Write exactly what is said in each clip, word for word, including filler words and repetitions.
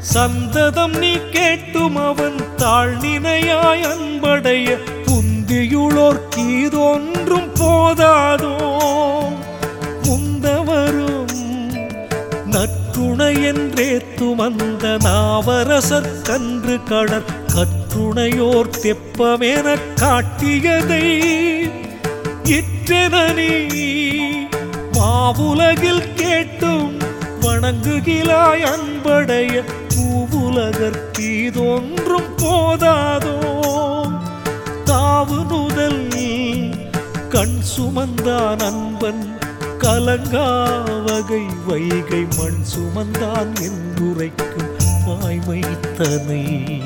சந்ததம் நீ கேட்டும் அவன் தாழ்நினையாய் அன்படைய புந்தியுளோர் கீதொன்றும் போதாதோ முந்தவரும் நற்றுணை என்றே துமந்த நாவரசர் கன்று கடற் கற்றுணையோர் தெப்பமெனக் காட்டியதை இற்றெனி மாவுலகில் கேட்டும் வணங்குகிலாய் அன்படைய பூவுலகற்கீதொன்றும் போதாதோ தாவு நுதல் கண் சுமந்தான் அன்பன் கலங்காவகை வைகை மண் சுமந்தான் என்றுரைக்கும் வாய்மைத்தனை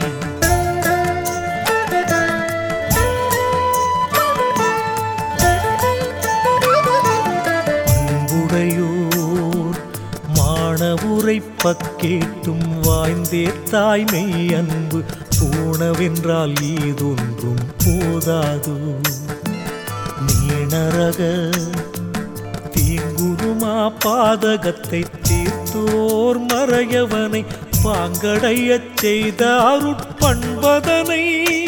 அன்புடையோர் மாணவுரைப்பக் கேட்டும் வாய்ந்தே தாய்மை அன்பு போனவென்றால் ஈதொன்றும் போதாதோ நீணரக தீங்குருமா பாதகத்தை தீர்த்தோர் மறையவனை பாங்கடையச் செய்த அருட்பண்பதனை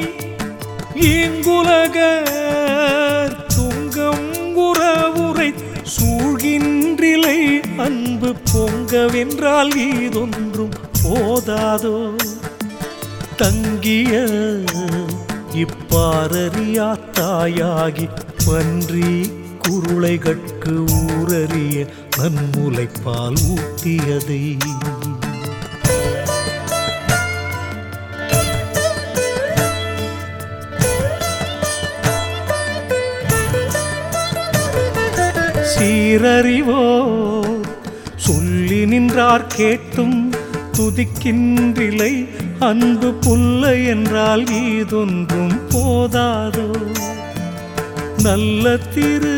இங்குலக துங்கம் உறவுரை சூழ்கின்றிலை அன்பு பொங்கவென்றால் ஈதொன்றும் போதாதோ தங்கிய இப்பாரறியா தாயாகி பன்றி குருளைகட்கு ஊரறிய நன்முலைப்பால் ஊட்டியதை சீரறிவோ சொல்லி நின்றார் கேட்டும் துதிக்கின்றிலை அன்பு புல்லை என்றால் ஈதொன்றும் போதாதோ நல்ல திரு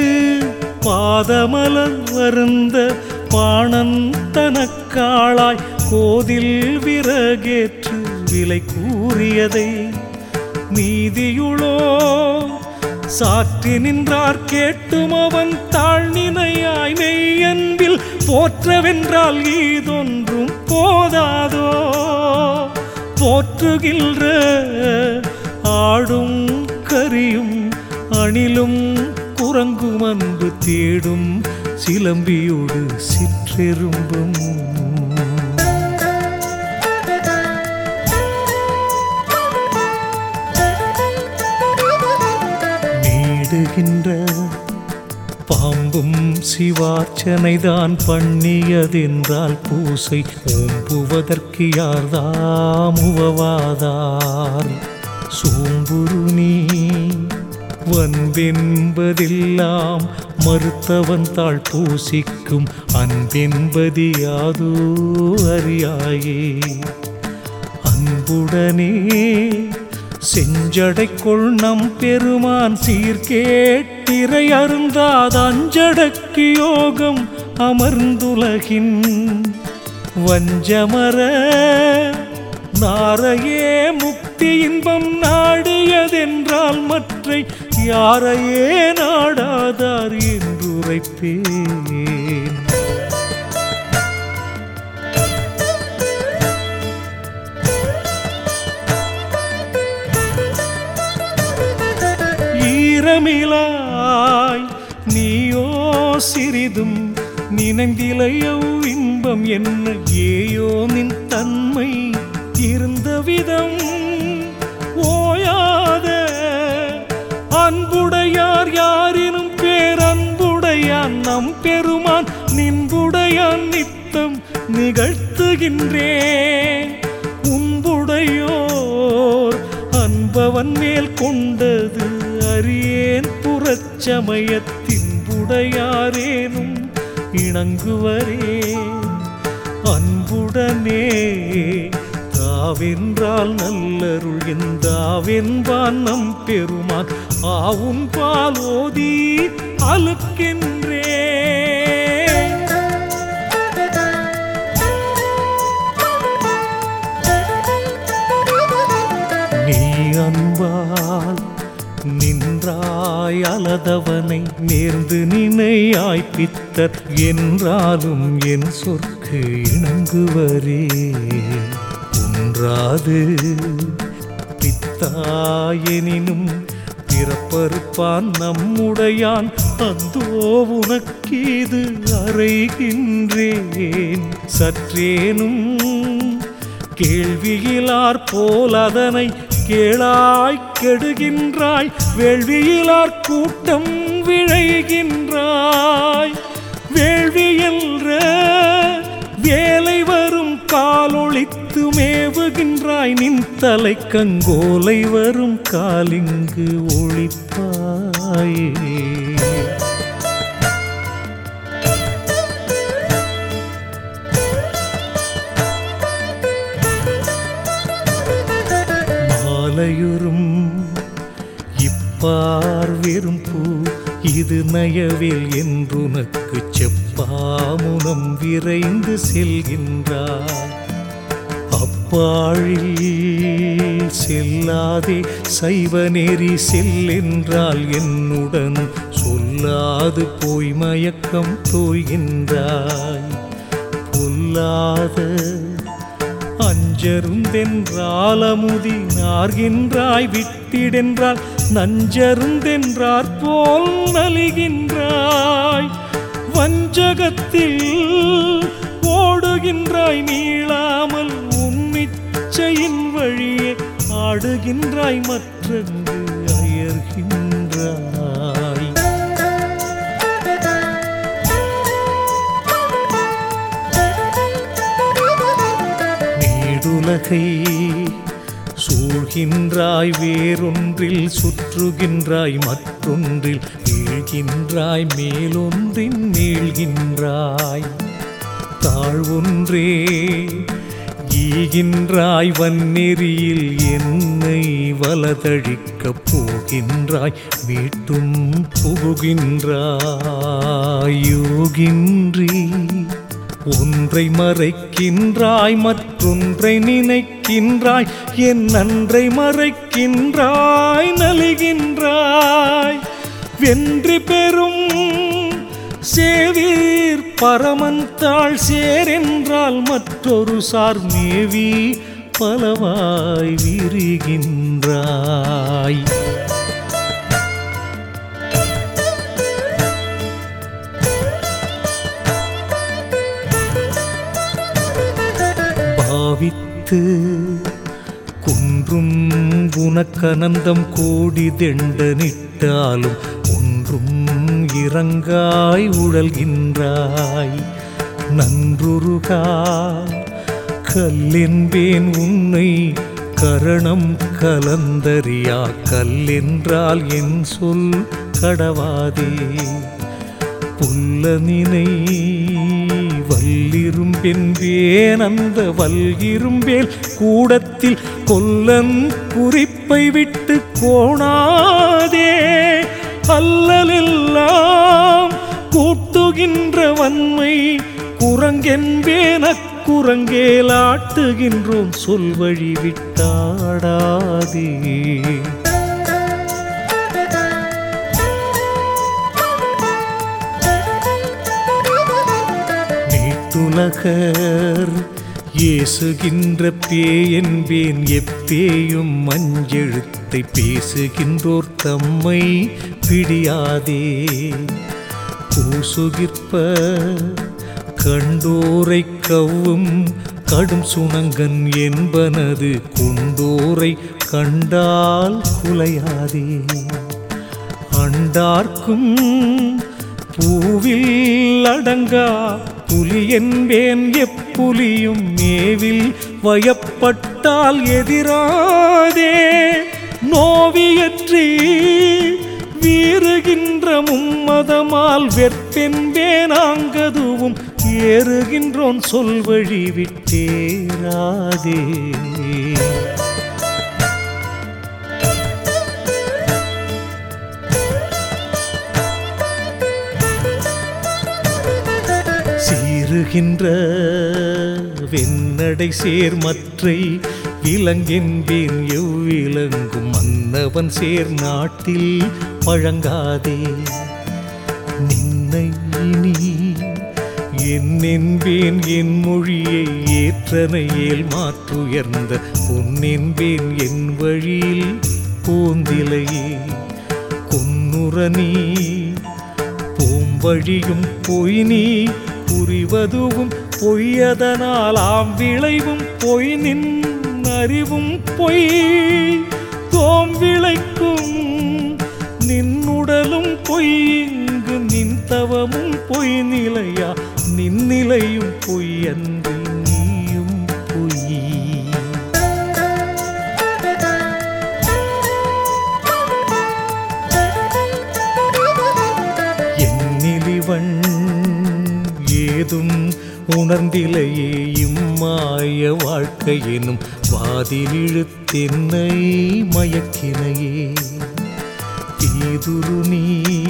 பாதமலர் வருந்த பாணன் தனக்காளாய் கோதில் விறகேற்று விலை கூறியதை நீதியுளோ சாற்றி நின்றார் கேட்டும் அவன் தாழ்நினையாய் மெய்யன்பில் போற்றவென்றால் ஈதொன்றும் போதாதோ போற்றுகின்ற ஆடும் கரியும் அணிலும் குரங்கும் அன்பு தேடும் சிலம்பியோடு சிற்றெரும்பும் நீடுகின்ற பாம்பும் சிவார்ச்சனைதான் பண்ணியதென்றால் பூசை ஓம்புவதற்கு யார்தாம் உவவாதார் சோம்புரு நீ வன்பென்பதெல்லாம் மறுத்தவன் தாழ் பூசிக்கும் அன்பென்பது யாதோ அறியாயே அன்புடனே செஞ்சடைக்குள் நம் பெருமான் சீர்கேட்டிரை அருந்தாத அஞ்சடக்கு யோகம் அமர்ந்துலகின் வஞ்சமர நாரையே முக்தி இன்பம் நாடியதென்றால் மற்றை யாரையே நாடாதார் என்றுரைப்பேன் ஈரமிலாய் நீயோ சிறிதும் நினைந்திலையோ இன்பம் என்ன ஏயோ நின் தன்மை இருந்த விதம் ஓயாத அன்புடையார் யாரினும் பேரன்புடையான் நம் பெருமான் நின்புடையான் நித்தம் நிகழ்த்துகின்றேன் உன்புடையோர் அன்பவன் மேல் கொண்டது அறியேன் புறச்சமயத்தின்புடையாரேனும் இணங்குவரே அன்புடனே தாவென்றால் நல்லருள் எந்தாவென்பான் நம் பெருமான் ஆவும் பாலோதி அழுக்கின்றே நீ அன்பால் நின்றாய் அலதவனை நேர்ந்து நினையாய் பித்தர் என்றாலும் என் சொற்கு இணங்குவரே ஒன்றாது பித்தாயெனினும் பிறப்பறுப்பான் நம்முடையான் அந்தோ உனக்கீது அறைகின்றேன் சற்றேனும் கேள்வியிலார் போல் அதனை கேளாய் கெடுகின்றாய் வேள்வியிலார் கூட்டம் விழைகின்றாய் வேள்வியென்ற வேலை வரும் காலொளித்து மேவுகின்றாய் நின் தலை கங்கோலை வரும் காலிங்கு ஒளிப்பாயே மாலையுறும் இப்பார் வெறும் பூ இது நயவில் என்றுனக்கு செப்பாமுனம் விரைந்து செல்கின்றாய் அப்பாழில் செல்லாதே சைவ நெறி செல்லென்றால் என்னுடன் சொல்லாது போய் மயக்கம் தோய்கின்றாய் பொல்லாத அஞ்சருந்தென்றால் அமுதி நார்கின்றாய் விட்டிடென்றால் நஞ்சருந்தென்றார் போல் நலிகின்றாய் வஞ்சகத்தில் ஓடுகின்றாய் நீளாமல் உன்னிச்சையின் வழியே ஆடுகின்றாய் மற்றங்கு அயர்கின்றாய் நீடுலகை சூழ்கின்றாய் வேறொன்றில் சுற்றுகின்றாய் மற்றொன்றில் வீழ்கின்றாய் மேலொன்றின் நீழ்கின்றாய் தாழ்வொன்றே ஈகின்றாய் வன்னெறியில் என்னை வலதழிக்கப் போகின்றாய் மீட்டும் புகுகின்றாய் யோகின்றி ஒன்றை மறைக்கின்றாய் மற்றொன்றை நினைக்கின்றாய் என் நன்றை மறைக்கின்றாய் நலிகின்றாய் வென்றி பெறும் சேவீர் பரமன் தாழ் சேரென்றால் மற்றொரு சார் மேவி பலவாய் விரிகின்றாய் பாவித்து குன்றும் குணக்கனந்தம் கோடி தெண்டனிட்டாலும் ஒன்றும் இறங்காய் உழல்கின்றாய் நன்றுருகா கல்லென்பேன் உன்னை கரணம் கலந்தறியா கல்லென்றால் என் சொல் கடவாதே புல்லனினை வல்லிரும்பென்பேன் அந்த வல்லிரும்பேல் கூடத்தில் கொல்லன் குறிப்பை விட்டு கோணாதே அல்லலெல்லாம் கூட்டுகின்ற வன்மை குரங்கென்பேன் அக்குரங்கேலாட்டுகின்றோம் சொல்வழி விட்டாடாதே நீட்டுலகர் ஏசுகின்ற பேயென்பேன் எப்பேயும் மஞ்செழுத்தை பேசுகின்றோர் தம்மை பிடியாதே கூசுகிற்ப கண்டோரை கவ்வும் கடும் சுணங்கன் என்பனது கொண்டோரை கண்டால் குலையாதே அண்டார்க்கும் பூவில் அடங்கா புலி என்பேன் எப்புலியும் மேவில் வயப்பட்டால் எதிராதே நோவியற்றி வீறுகின்ற மும்மதமால் வெற்பென்பேனாங்கதுவும் ஏறுகின்றோன் சொல்வழி விட்டேராதே சீறுகின்ற வெண்ணடை சேர் மற்றை விலங்கென்பேன் எவ்விலங்கும் மன்னவன் சேர் நாட்டில் பழங்காதே. நின்னை நீ என்னென்பேன் என் மொழியை ஏற்றனையேல் மாற்றுயர்ந்த பொன்னென்பேன் என் வழியில் போந்திலையே. கொன்னுற நீ போம்பழியும் பொய் நீ புரிவதுவும் பொய்யதனால் ஆம் விளைவும் பொய் நின் அறிவும் பொய் தோம் விளைக்கும் நின்னுடலும் பொய் இங்கு நின் தவமும் பொய் நிலையா நின்னிலையும் பொய் அன்று நீயும் பொய். என்னிலிவன் ஏதும் உணர்ந்திலையே இம்மாய வாழ்க்கை எனும் வாதிலிழுத்தென்னை மயக்கினையே. தீதுரு நீ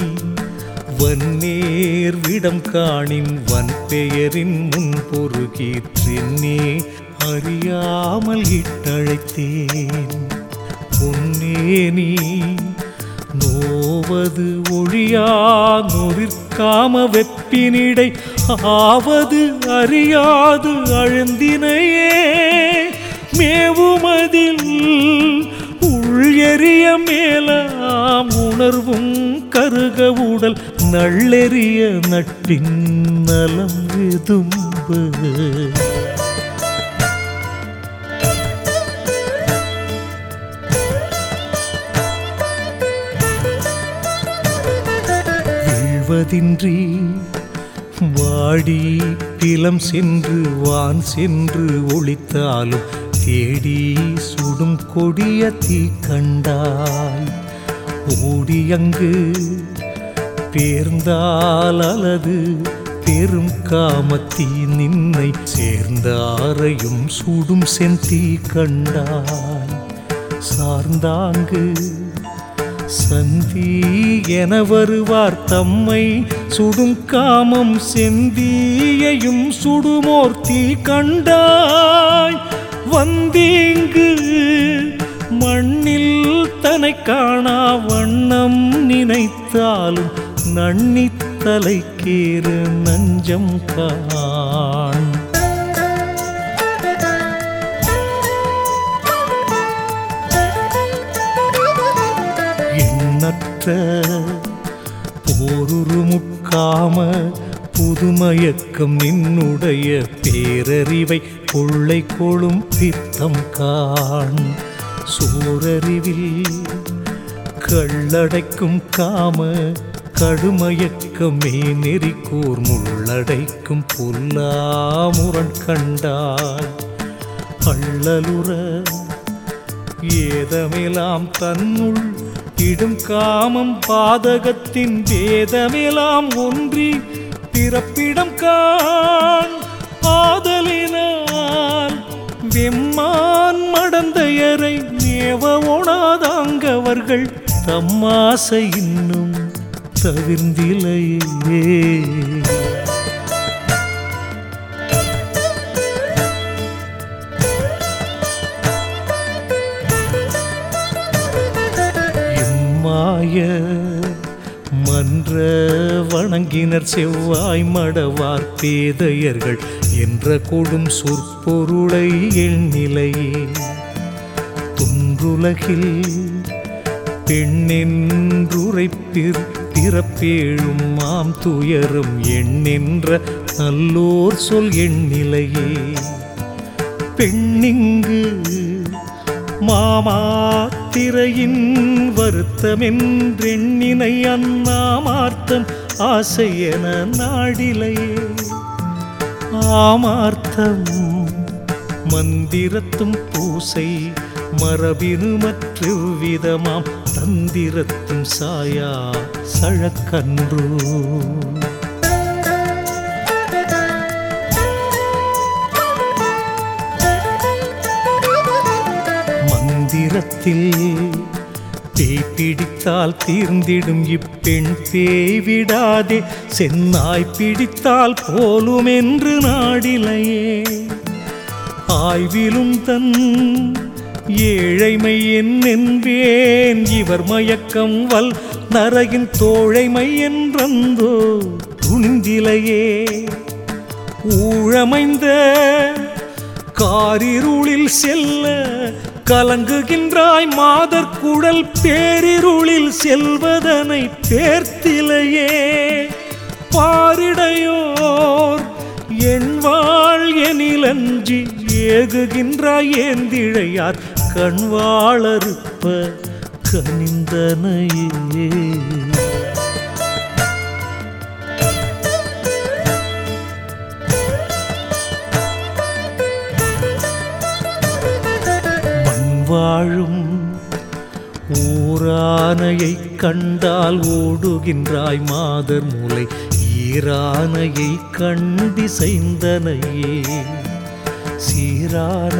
வன்னேர் விடம் காணின் வன் பெயரின் முன் பொருகீற்றென்னே அறியாமல் இட்டழைத்தேன். பொன்னே நீ நோவது ஒழியா நொறிற்காம வெப்பினிடை ஆவது அறியாது அழுந்தினையே. மேவுமதில் உள்எறிய மேலாம் உணர்வும் கருக உடல் நள்ளெறிய நட்டின் நலம் விதும்பு. வீழ்வதின்றி வாடி பிலம் சென்று வான் சென்று ஒளித்தாலும் தேடி சுடும் கொடிய தீ கண்டாய். ஓடியங்கு பேர்ந்தால் அல்லது பெரும் காமத்தீ நின்னை சேர்ந்தாரையும் சுடும் செந்தீ கண்டாய். சார்ந்தாங்கு சந்தி என வருவார் தம்மை சுடும் காமம் செந்தியையும் சுடுமோர் தீ கண்டாய். வந்தீங்கு மண்ணில் தனை காணா வண்ணம் நினைத்தாலும் நன்னித்தலைக்கேறு நஞ்சம் காண். எண்ணற்ற போருரு முக்காம புதுமயக்கம் நின்னுடைய பேரறிவை கொள்ளை கொளும் பித்தம் காண். சோரறிவில் கள்ளடைக்கும் காம கடுமயக்கமே நெறிக்கூர் முள்ளடைக்கும் புல்லாமுரண் கண்டாய். அள்ளலுற ஏதமெலாம் தன்னுள் இடும் காமம் பாதகத்தின் வேதமெலாம் ஒன்றி பிறப்பிடம் காண். ஆதலினால் வெம்மான் மடந்தையரை மேவ ஒணாதாங்கவர்கள் தம்மாசை இன்னும் தவிர்ந்திலையே. இம்மாய மன்ற வணங்கினர் செவ்வாய் மடவார் பேதையர்கள் என்ற கொடும் சொற்பொருளை எண்ணிலையே. துன்றுலகில் பெண்ணென்றுரைப்பிற் பிறப்பேழும் மாம் துயரும் எண்ணென்ற நல்லோர் சொல் எண்ணிலையே. பெண்ணிங்கு மாமாத்திரையின் வருத்தமென்றெண்ணினை அந்நாமார்த்தம் ஆசையென நாடிலையே. ஆமார்த்தம் மந்திரத்தும் பூசை மரபினு மற்று விதமாம் தந்திரத்தும் சாயா சழக்கன்றோ. மந்திரத்தில் பேய் பிடித்தால் தீர்ந்திடும் இப்பெண் பேய் விடாதே சென்னாய் பிடித்தால் போலும் என்று நாடிலையே. ஆய்விலும் தன் ஏழைமை என்னென்பேன் இவர் மயக்கம் வல் நரகின் தோழைமை என்றந்தோ துணிந்திலையே ஊழமைந்த காரிருளில் செல்ல கலங்குகின்றாய் மாதர் குழல் பேரிருளில் செல்வதனை பேர்த்திலையே பாரிடையோர் எண்வாள் எனிலஞ்சி ஏகுகின்றாய் ஏந்திழையார் கண்வாளறுப்ப கனிந்தனையே வாழும் ஊரானையை கண்டால் ஓடுகின்றாய் மாதர் மூலை ஈரானையை கண்டிசைந்தனையே சீரான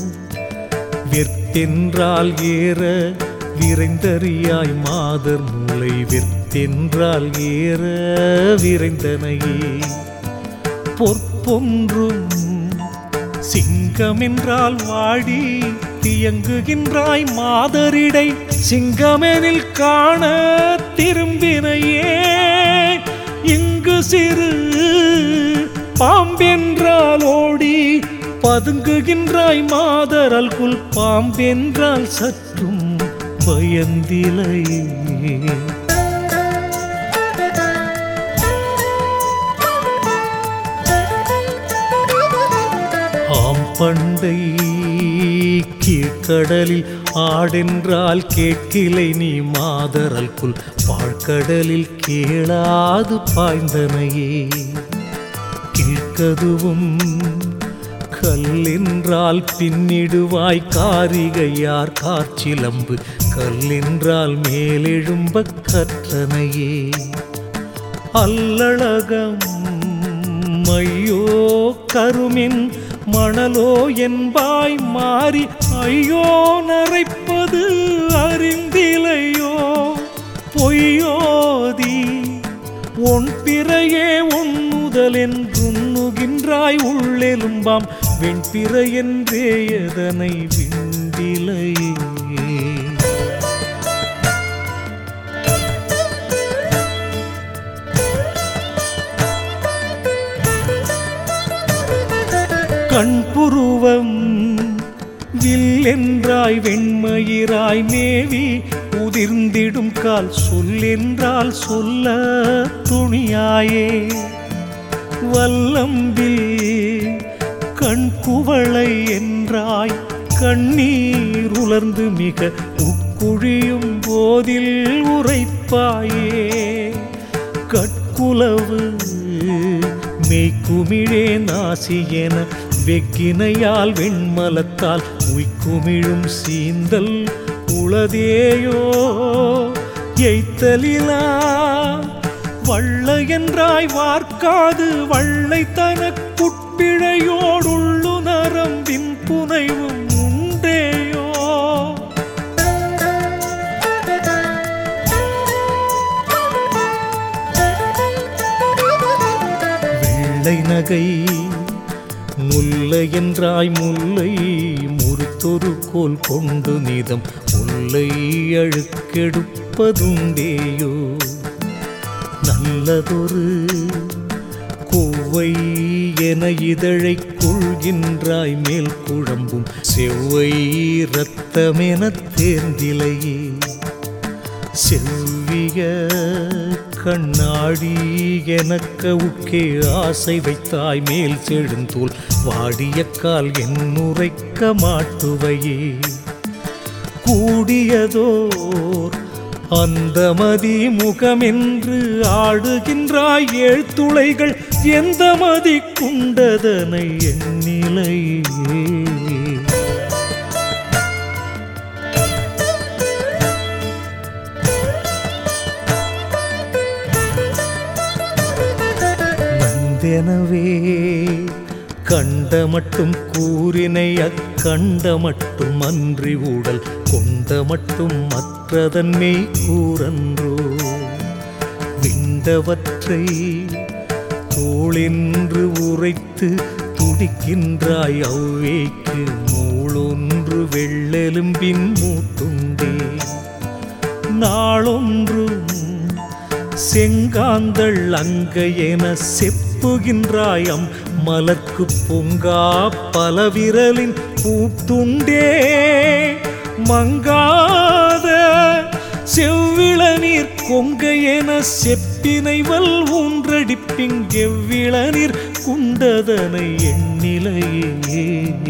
வெற்தென்றால் ஏற விரைந்தறியாய் மாதர் மூலை வெற்தென்றால் ஏற விரைந்தனையே பொற்பொன்றும் சிங்கமென்றால் வாடி தியங்குகின்றாய் மாதரிடை சிங்கமெனில் காண திரும்பினையே இங்கு சிறு பாம்பென்றால் ஓடி பதுங்குகின்றாய் மாதரல்குல் பாம்பென்றால் சற்றும் பயந்திலையே பண்டை கீழ்கடலில் ஆடென்றால் கேட்கிலை நீ மாதரல்குல் பாழ்கடலில் கேளாது பாய்ந்தனையே கீழ்கதுவும் கல்லென்றால் பின்னிடுவாய் காரிகையார் கார்ச்சிலம்பு கல்லென்றால் மேலெழும்ப கற்றனையே அல்லழகம் ஐயோ கருமின் மணலோ என்பாய் மாறி ஐயோ நரைப்பது அறிந்திலையோ பொய்யோதி ஒன் பிறையே உன் முதல் என்றுண்ணுகின்றாய் உள்ளெலும்பாம் வெண்பிறை என்றே எதனை விண்டிலையே கண்புருவம் வில்லென்றாய் வெண்மயிராய் மேவி உதிர்ந்திடும் கால் சொல்லென்றால் சொல்ல துணியாயே வல்லம்பில் கண்குவளை என்றாய் கண்ணீர் உலர்ந்து மிக உட்குழியும் போதில் உரைப்பாயே கட்குலவு மெய்க்குமிழே நாசி என வெக்கினையால் வெண்மலத்தால் உய்க்குமிழும் சீந்தல் உளதேயோ எய்த்தலிலா வள்ள என்றாய் வார்க்காது வள்ளை தனக்குட்பிழையோடுள்ளு நரம்பின் புனைவும் உண்டேயோ வெள்ளை நகை முல்லை என்றாய் முல்லை முறுத்தொரு கோல் கொண்டு நிதம் முல்லை அழுக்கெடுப்பதுண்டேயோ நல்லதொரு கொவ்வை என இதழை கொள்கின்றாய் மேல் குழம்பும் செவ்வை இரத்தமென தேர்ந்திலையே செவ்விய கண்ணாடி எனக்க உட்கே ஆசை வைத்தாய் மேல் செழுந்தோல் வாடிய கால் என்னுரைக்க மாட்டுவையே கூடியதோர் அந்த மதி முகமென்று ஆடுகின்றாய் ஏழ்துளைகள் எந்த மதி குண்டதனை எண்ணிலையே நந்தெனவே கண்ட மட்டும் கூறினை அக்கண்ட மட்டும் அன்றி ஊடல் கொண்ட மட்டும் மற்றதன்மை கூறன்றோ விண்டவற்றை தோளென்று உரைத்து துடிக்கின்றாய் அவ்வேக்கு மூளொன்று வெள்ளெலும்பின் மூட்டுண்டே நாளொன்றும் செங்காந்தள் அங்க என செப்புகின்றாயம் மலர்க்கு பொங்கா பல விரலின் பூத்துண்டே மங்காத செவ்விள நீர் கொங்க என செப்பினைவல் ஊன்றடிப்பிங் எவ்விள நீர் குண்டதனை எண்ணிலையே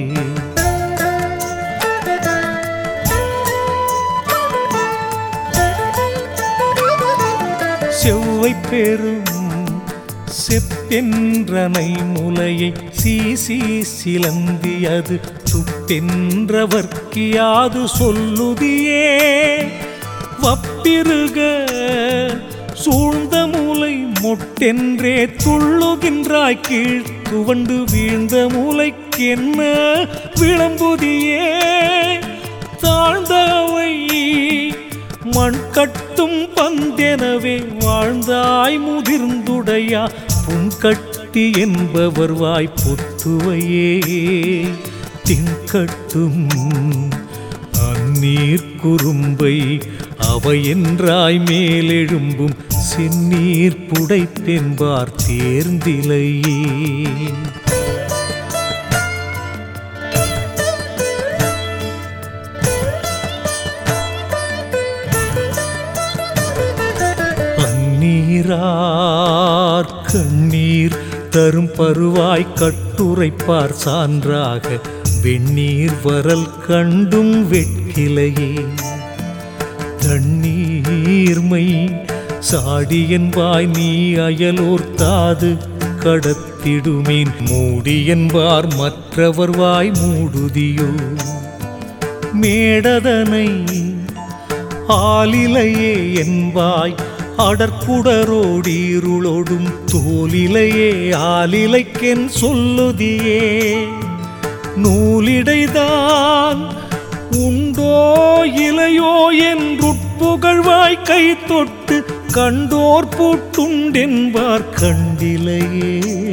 செவ்வை பெரும் செப்பென்றனை முலையை சீசி சிலந்தியது துப்பென்றவர்க்கியாது சொல்லுதியே வப்பிருக சூழ்ந்த மூலை மொட்டென்றே துள்ளுகின்றாய் கீழ் துவண்டு வீழ்ந்த மூலைக்கென்ன விளம்புதியே தாழ்ந்தவை மண் கட்டும் பந்தெனவே வாழ்ந்தாய் முதிர்ந்துடையா புண்கட்டி என்பவர் வாய் பொத்துவையே தின்கட்டும் அந்நீர் குறும்பை அவை என்றாய் மேலெழும்பும் செந்நீர் புடைப்பென்பார் தேர்ந்திலையே நீரார் கண்ணீர் தரும் பருவாய் கட்டுரைப்பார் சான்றாக வெண்ணீர் வரல் கண்டும் வெட்கிலையே தண்ணீர்மை சாடியன்பாய் நீ அயலோர் தாது கடத்திடுமீன் மூடியன்பார் மற்றவர் வாய் மூடுதியோ மேடதனை ஆலிலையே என்பாய் அடற்குடரோடீருளோடும் தோலிலையே ஆலிலைக்கென் சொல்லுதியே நூலிடைதான் உண்டோ இலையோ என்றுட்புகழ்வாய் கை தொட்டு கண்டோர் பூட்டுண்டென்பார் கண்டிலையே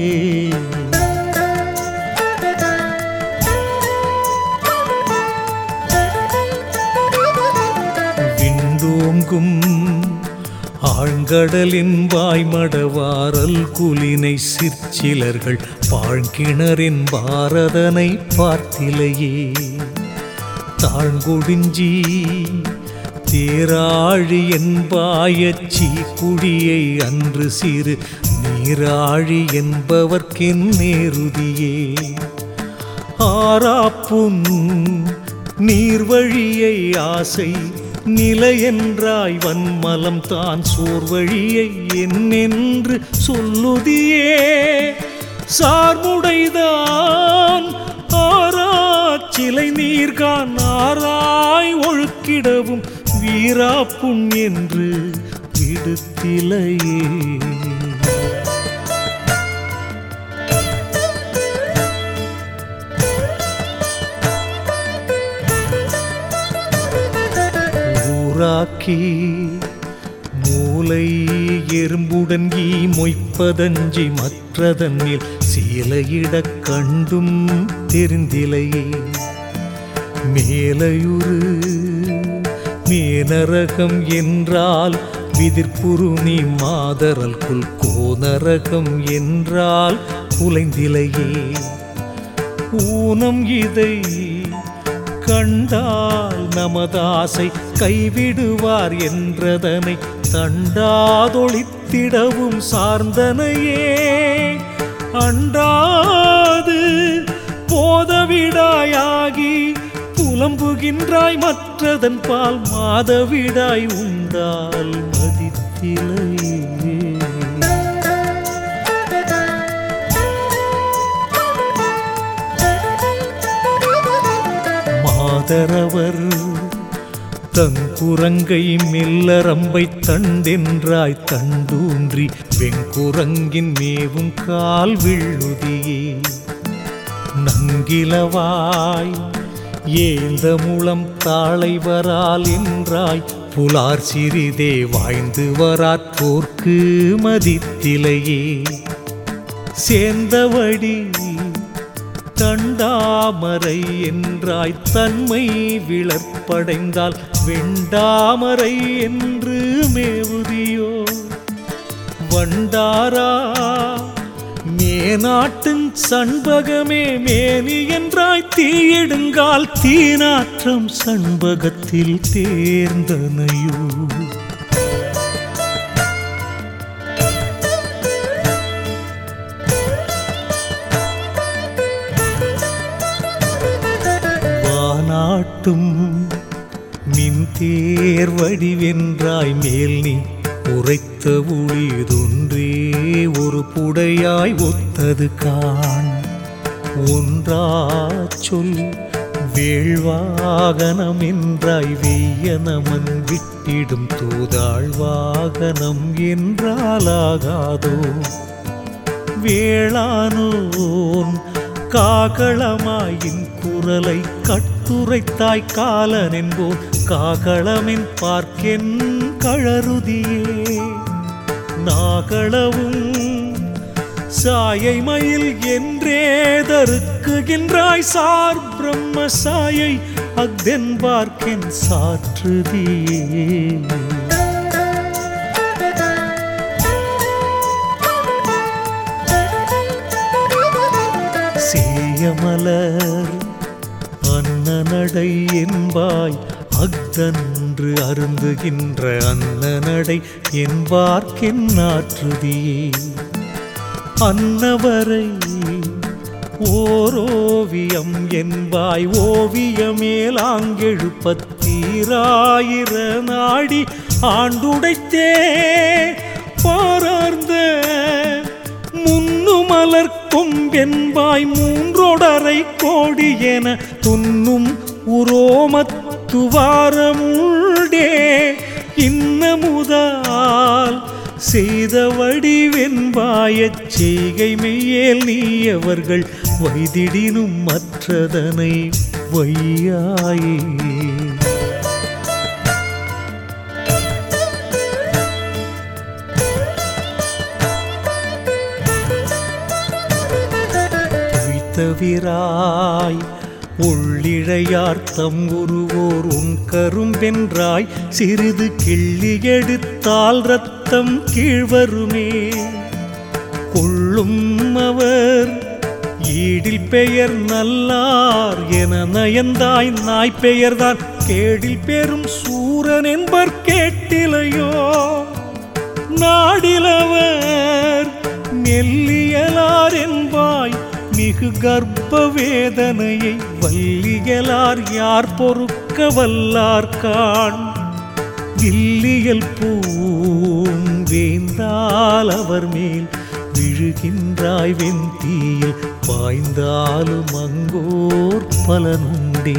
விண்டோங்கும் ஆழ்கடலின் வாய்மடவாரல் குலினை சிற்சிலர்கள் பாழ்கிணறின் பாரதனை பார்த்திலையே தாழ்கொடிஞ்சி தேராழி என்பாயச்சி குடியை அன்று சிறு நீராழி என்பவர்க்கென் நேருதியே ஆராப்புன் நீர்வழியை ஆசை நிலையென்றாய் வன்மலம் தான் சோர்வழியை என்னென்று சொல்லுதியே சார்முடைதான் ஆராச்சிலை நீர்கான் ஆராய் ஒழுக்கிடவும் வீராப்புண் என்று விடுத்திலையே ஊராக்கி மூலை எறும்புடன் ஈ மொய்ப்பதஞ்சி மற்றதன்னில் சீலையிடக் கண்டும் தெரிந்திலையே மேலையுறு மேனரகம் என்றால் விதிர்ப்புரு நீ மாதரல் குல் கோனரகம் என்றால் குலைந்திலையே ஊனம் இதை கண்டால் நமதாசை கைவிடுவார் என்றதனை தண்டாதொழித்திடவும் சார்ந்தனையே அண்டாது போதவிடாயாகி புலம்புகின்றாய் மற்றதன் பால் மாதவிடாய் உண்டால் மதித்திலையே மாதரவர் தன் குரங்கை மெல்லரம்பை தண்டென்றாய் தண்டூன்றி வெங்குரங்கின் மேவும் கால் விழுதியே நங்கிலவாய் ஏந்த முளம் தாளை வரால் என்றாய் புலார் சிறிதே வாய்ந்து வராற்போர்க்கு மதித்திலையே சேர்ந்தவடி தண்டாமரை என்றாய் தன்மை விளர்ப்படைந்தால் வெண்டாமரை என்று மேவுதியோ வண்டாரா மேநாட்டின் சண்பகமே மேனி என்றாய் தீயிடுங்கால் தீநாற்றம் சண்பகத்தில் தேர்ந்தனையோ வானாட்டும் மின் தேர் வடிவென்றாய் மேல் நீ உரைத்த ஒளிதொன்றே ஒரு புடையாய் ஒத்தது காண் ஒன்றா சொல் வேள்வாகனம் என்றாய் வெய்யனமன் விட்டிடும் தூதாள் வாகனம் என்றாலாகாதோ வேளானோன் காகளமாயின் குரலை கட்டுரைத்தாய் காலன் என்போன் காகளமின் பார்க்கென் கழறுதியே நாகளவும் சாயை மயில் என்றே தருக்குகின்றாய் சார் பிரம்ம சாயை அக்தென் பார்க்கென் சாற்றுதியே சேயமலர் அன்னநடை என்பாய் அக்தன்று அருந்துகின்ற அன்னநடை என்பார்க்கென் ஆற்றுதியே அன்னவரை ஓரோவியம் என்பாய் ஓவியமேலாங்கெழுப்பத்தீராயிர நாடி ஆண்டுடைத்தே பாரார்ந்த முன்னுமலர் கொம்பென்பாய் மூன்றொடரை கோடி என துன்னும் உரோமத்துவாரமுண்டே இன்னமுதால் செய்த வடிவென்பாயச் செய்கை மெய்யேல் நீ அவர்கள் வைதிடினும் மற்றதனை வையாயே தவிராய் உள்ளிழையார்த்தம் உருவோர் உன் கரும்பென்றாய் சிறிது கிள்ளி எடுத்தால் இரத்தம் கீழ்வருமே கொள்ளும் அவர் ஈடில் பெயர் நல்லார் என நயந்தாய் நாய் பெயர்தான் கேடில் பெரும் சூரன் என்பர் கேட்டிலையோ நாடிலவர் நெல்லியலார் என்பாய் மிகு கர்ப்ப வேதனையை வல்லியலார் யார் பொறுக்க வல்லார் காண் வில்லியல் பூம் வேந்தால் அவர் மேல் விழுகின்றாய் வெந்தீயில் பாய்ந்தாலும் அங்கோர் பலனுண்டே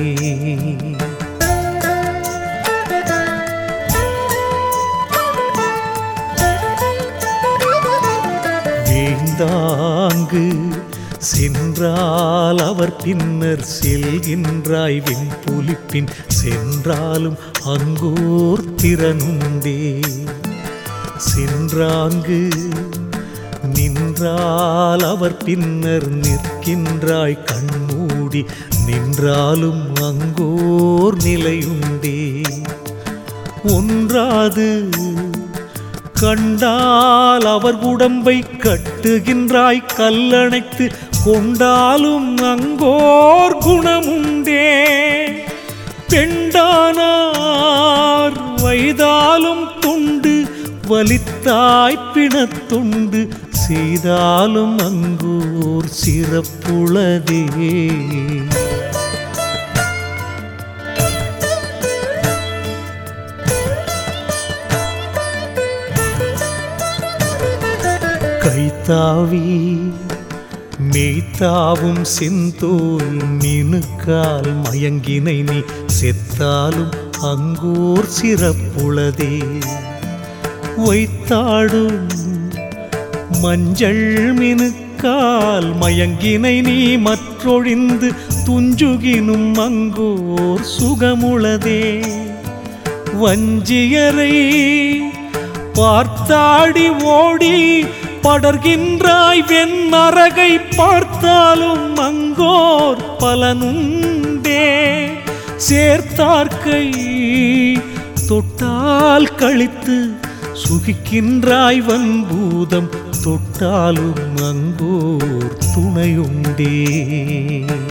வேந்தாங்கு சென்றால் அவர் பின்னர் செல்கின்றாய் வெண்புலிப்பின் சென்றாலும் அங்கோர் திறனுண்டே சென்றாங்கு நின்றால் அவர் பின்னர் நிற்கின்றாய் கண்மூடி நின்றாலும் அங்கோர் நிலையுண்டே ஒன்றாது கண்டால் அவர் உடம்பை கட்டுகின்றாய் கல்லணைத்து கொண்டாலும் அங்கோர் குணமுண்டே பெண்டானார் வைதாலும் துண்டு வலித்தாய் பிணத்துண்டு செய்தாலும் அங்கோர் சிறப்புளதே கைத்தாவி மெய்த்தாவும் செந்தோல் மினுக்கால் மயங்கினை நீ செத்தாலும் அங்கோர் சிறப்புளதே வைத்தாடும் மஞ்சள் மினுக்கால் மயங்கினை நீ மற்றொழிந்து துஞ்சுகினும் அங்கோர் சுகமுளதே வஞ்சியரை பார்த்தாடி ஓடி படர்கின்றாய் வெண்ணரகை பார்த்தாலும் அங்கோர் ஓர் பலனுண்டே. சேர்த்தார்கை தொட்டால் கழித்து சுகிக்கின்றாய் வன்பூதம் தொட்டாலும் அங்கோர் துணையுண்டே.